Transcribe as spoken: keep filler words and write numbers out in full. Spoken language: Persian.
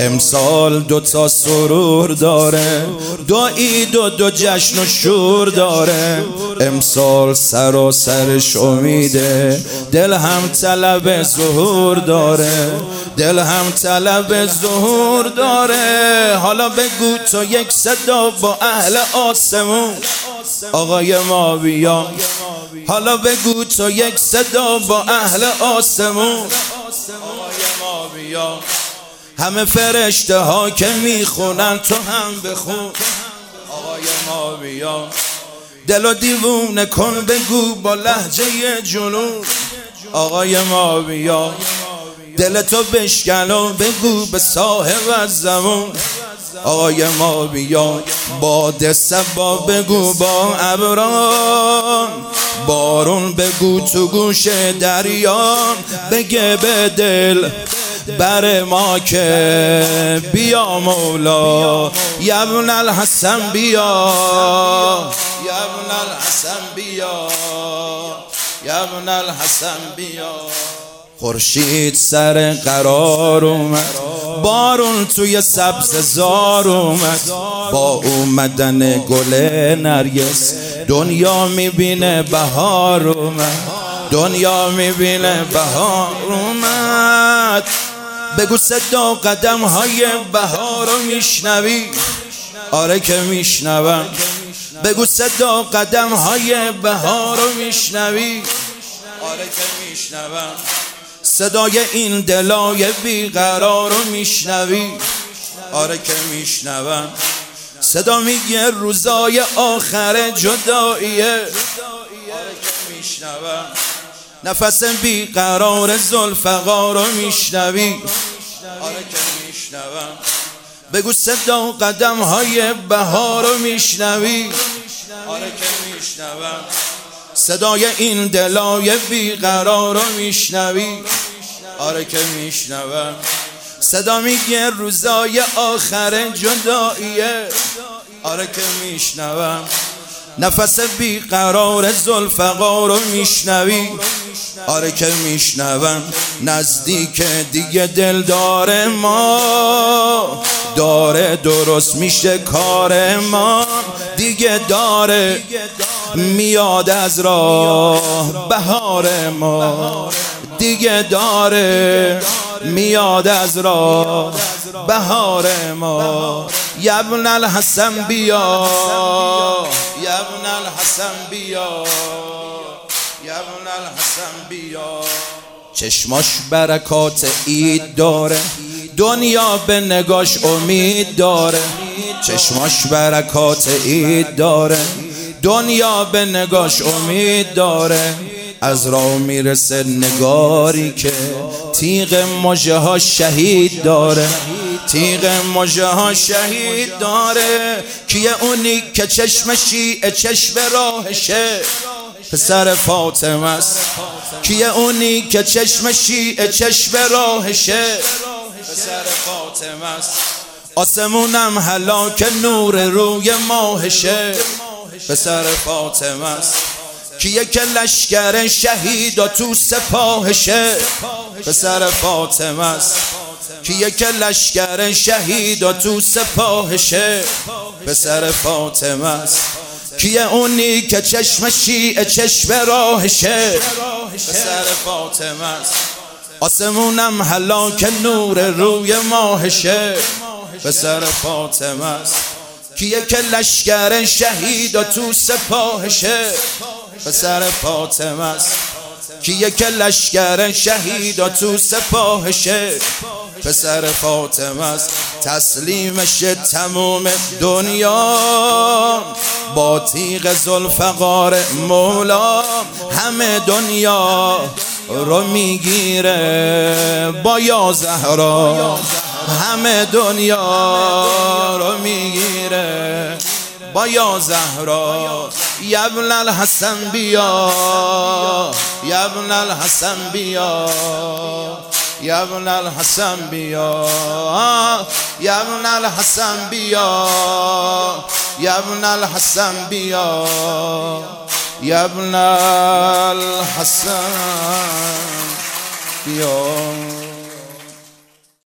امسال دو تا سرور داره، دو عید و دو جشن و شور داره. امسال سراسرش امیده، دل هم طلب ظهور داره، دل هم طلب ظهور داره. حالا بگو تو یک صدا با اهل آسمون، آقای ما بیا. حالا بگو تو یک صدا با اهل آسمون، آقای ما بیا. همه فرشته ها که میخونن تو هم بخون، آقای ما بیا. دلو دیوونه کن بگو با لهجه جنون، آقای ما بیا. دل تو بشکن و بگو به صاحب الزمان، آقای ما بیا. باد صبا بگو با ابران، بارون بگو تو گوش دریان. بگه به دل بر ما که بیا مولا، یا ابن الحسن بیا، یا ابن الحسن بیا، یا ابن الحسن بیا. خورشید سر قرار اومد، بارون توی سبززار اومد. با اومدن گل نرگس دنیا میبینه بهار اومد، دنیا میبینه بهار اومد. بگو صدا قدم های بهار رو میشنوی، آره که میشنوم. بگو صدا قدم های بهار رو میشنوی، آره که میشنوم. صدای این دلای بیقرار رو میشنوی، آره که میشنوم. صدا میگه روزای آخر جداییه، آره که میشنوم. نفس بیقرار ذوالفقار رو میشنوی، آره که میشنوم. بگو صدا قدم های بهار رو میشنوی، آره که میشنوم. صدای این دلای بیقرار رو میشنوی، آره که میشنوم. صدا میگه روزای آخر جداییه، آره که میشنوم. نفس بیقرار ذوالفقار رو میشنوی، آره که میشنوم. نزدیک دیگه دل داره ما، داره درست میشه کار ما. دیگه داره میاد از راه بهار ما، دیگه داره میاد از راه بهار ما. یا ابن الحسن بیا، یا ابن الحسن بیا، یا ابن الحسن بیا. چشماش برکات عید داره، دنیا به نگاش امید داره. چشماش برکات عید داره، دنیا به نگاش امید داره. از راه میرسه نگاری که تیغ مژه ها شهید داره، تیغ مژه ها شهید داره. کیه اونی که چشم شیعه چشم راهشه؟ پسر فاطمه است. کیه اونی که چشم شیعه چشم راهشه؟ پسر فاطمه است. آسمونم هلاک نور روی ماهشه، پسر فاطمه است. کیه که لشکر شهیدا تو سپاهشه؟ پسر فاطمه است. کیه که لشکر شهیدا تو سپاهشه؟ پسر فاطمه است. کیه اونی که چشم شیعه چشم راهشه؟ پسر فاطمه است. آسمونم هلاک نور روی ماهشه، پسر فاطمه است. کیه که لشکر شهیدا تو سپاهشه؟ پسر فاطمه است. کیه که لشکر شهیدا تو سپاهشه؟ پسر فاطمه است. تسلیمش تموم دنیا با تیغ ذوالفقار مولا. همه دنیا رو میگیره با یا زهرا، همه دنیا رو میگیره با یا زهرا. یا ابن الحسن بیا، یا ابن الحسن بیا، یا ابن الحسن بیا، یا ابن الحسن بیا، یا ابن الحسن بیا، یا ابن الحسن بیا.